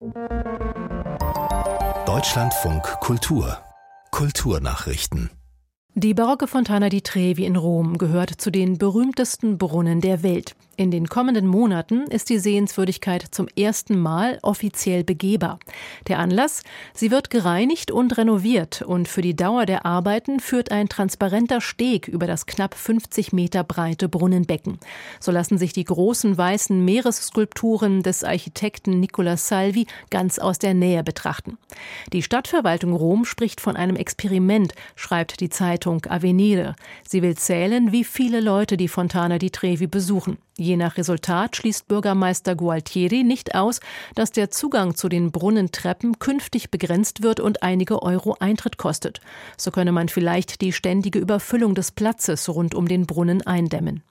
Deutschlandfunk Kultur. Kulturnachrichten. Die barocke Fontana di Trevi in Rom gehört zu den berühmtesten Brunnen der Welt. In den kommenden Monaten ist die Sehenswürdigkeit zum ersten Mal offiziell begehbar. Der Anlass? Sie wird gereinigt und renoviert und für die Dauer der Arbeiten führt ein transparenter Steg über das knapp 50 Meter breite Brunnenbecken. So lassen sich die großen weißen Meeresskulpturen des Architekten Nicola Salvi ganz aus der Nähe betrachten. Die Stadtverwaltung Rom spricht von einem Experiment, schreibt die Zeitung Avvenire. Sie will zählen, wie viele Leute die Fontana di Trevi besuchen. Je nach Resultat schließt Bürgermeister Gualtieri nicht aus, dass der Zugang zu den Brunnentreppen künftig begrenzt wird und einige Euro Eintritt kostet. So könne man vielleicht die ständige Überfüllung des Platzes rund um den Brunnen eindämmen.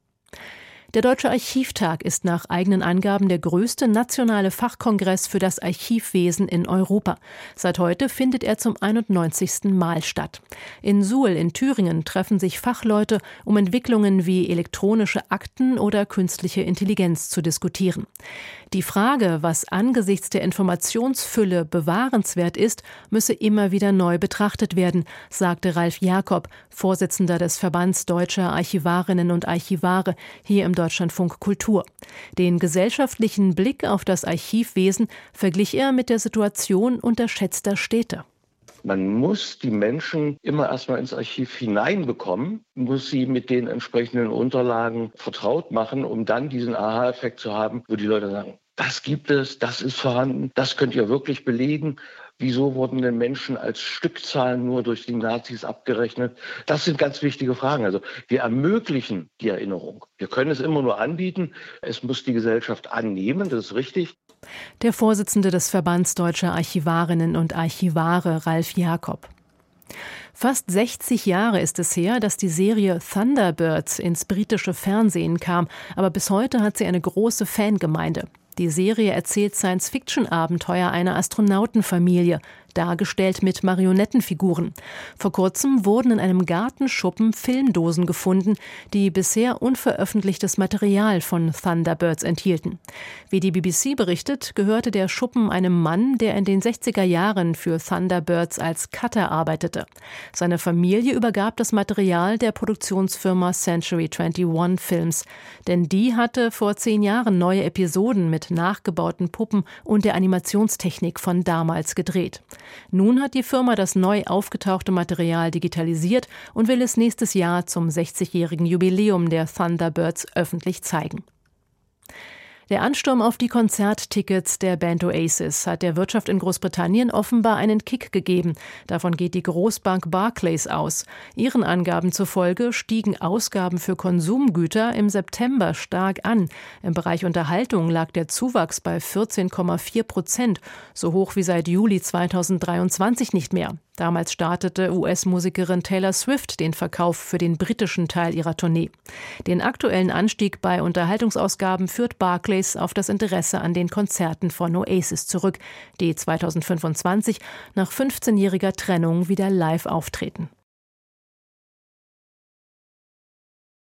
Der Deutsche Archivtag ist nach eigenen Angaben der größte nationale Fachkongress für das Archivwesen in Europa. Seit heute findet er zum 91. Mal statt. In Suhl in Thüringen treffen sich Fachleute, um Entwicklungen wie elektronische Akten oder künstliche Intelligenz zu diskutieren. Die Frage, was angesichts der Informationsfülle bewahrenswert ist, müsse immer wieder neu betrachtet werden, sagte Ralf Jakob, Vorsitzender des Verbands Deutscher Archivarinnen und Archivare, hier im Deutschlandfunk Kultur. Den gesellschaftlichen Blick auf das Archivwesen verglich er mit der Situation unterschätzter Städte. Man muss die Menschen immer erstmal ins Archiv hineinbekommen, muss sie mit den entsprechenden Unterlagen vertraut machen, um dann diesen Aha-Effekt zu haben, wo die Leute sagen, das gibt es, das ist vorhanden, das könnt ihr wirklich belegen. Wieso wurden denn Menschen als Stückzahlen nur durch die Nazis abgerechnet? Das sind ganz wichtige Fragen. Also wir ermöglichen die Erinnerung. Wir können es immer nur anbieten. Es muss die Gesellschaft annehmen, das ist richtig. Der Vorsitzende des Verbands Deutscher Archivarinnen und Archivare, Ralf Jakob. Fast 60 Jahre ist es her, dass die Serie Thunderbirds ins britische Fernsehen kam, aber bis heute hat sie eine große Fangemeinde. Die Serie erzählt Science-Fiction-Abenteuer einer Astronautenfamilie, dargestellt mit Marionettenfiguren. Vor kurzem wurden in einem Gartenschuppen Filmdosen gefunden, die bisher unveröffentlichtes Material von Thunderbirds enthielten. Wie die BBC berichtet, gehörte der Schuppen einem Mann, der in den 60er Jahren für Thunderbirds als Cutter arbeitete. Seine Familie übergab das Material der Produktionsfirma Century 21 Films, denn die hatte vor 10 Jahren neue Episoden mit nachgebauten Puppen und der Animationstechnik von damals gedreht. Nun hat die Firma das neu aufgetauchte Material digitalisiert und will es nächstes Jahr zum 60-jährigen Jubiläum der Thunderbirds öffentlich zeigen. Der Ansturm auf die Konzerttickets der Band Oasis hat der Wirtschaft in Großbritannien offenbar einen Kick gegeben. Davon geht die Großbank Barclays aus. Ihren Angaben zufolge stiegen Ausgaben für Konsumgüter im September stark an. Im Bereich Unterhaltung lag der Zuwachs bei 14,4%, so hoch wie seit Juli 2023 nicht mehr. Damals startete US-Musikerin Taylor Swift den Verkauf für den britischen Teil ihrer Tournee. Den aktuellen Anstieg bei Unterhaltungsausgaben führt Barclays auf das Interesse an den Konzerten von Oasis zurück, die 2025 nach 15-jähriger Trennung wieder live auftreten.